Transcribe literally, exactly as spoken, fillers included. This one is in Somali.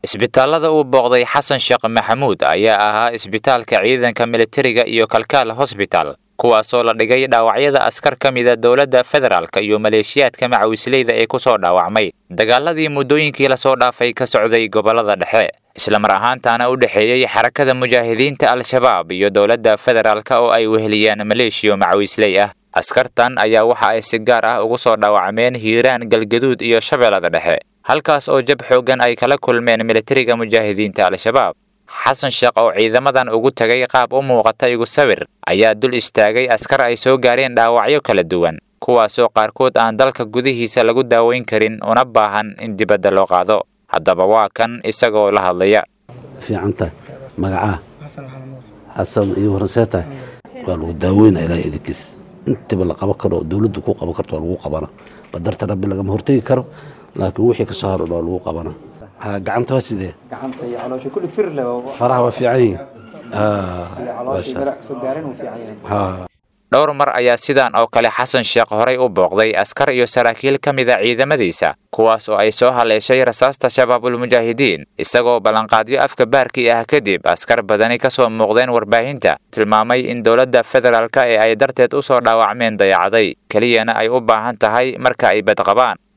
isbitaalada uu booqday Xasan Sheekh Maxamuud ayaa ahaa isbitaalka ciidanka militariga iyo Kalkaal Hospital kuwaas oo la dhigay dhaawacyada askar ka mid ah dawladda federaalka iyo maleeshiyaadka macawisleyda ee ku soo dhaawacmay dagaaladii muddooyinkii la soo dhaafay ka socday gobolada dhexe isla mar ahaantaana u dhaxeeyay xarakada mujaahidiinta al-shabaab iyo dawladda federaalka oo ay weheliyaan maleeshiyo macawisley ah askartan ayaa waxa ay si gaar ah ugu soo dhaawacmeen Hiiraan Galgaduud iyo Shabeellada Dhexe halkaas oo jab xoogan ay kala kulmeen militariga mujaahidiinta al-shabaab Xasan Sheekh oo ciidamadan ugu tagay qaab u muuqata igu sawir ayaa dul istaagay askar ay soo gaareen dhaawacyo kala duwan kuwaas oo qaarkood aan dalka gudihiisa lagu daaweyn karin una baahan in dibadda loo qaado haddaba waa kan isagoo la hadlaya fiicanta magaca Xasan iyo Warseeta waa lagu daaweynaa ilaa idinkiis inta la qabo karo dawladdu ku qabo karto lagu qabana badarta rabbi laga hortagi karo laakiin wixii ka soo haro lagu qabana ها قعنت واسدة قعنت يا على شو كل فر له فرح وفي عين ها على شو ملك سجارين وفي عين ها dhowr mar ayaa sidaan oo kale Xasan Sheekh horay u booqday askar iyo saraakiil kamid ah ciidamadiisa kuwaas oo ay soo haleeshay rasaasta shabaabul mujaahidiin isagoo balanqaadyo afka baarkii ah kadib askar badani ka soo muuqdeen warbaahinta tilmaamay in dawladda federaalka ee ay darteed u soo dhaawacmeen dayacaday kaliyana ay u baahan tahay marka ay bad qabaan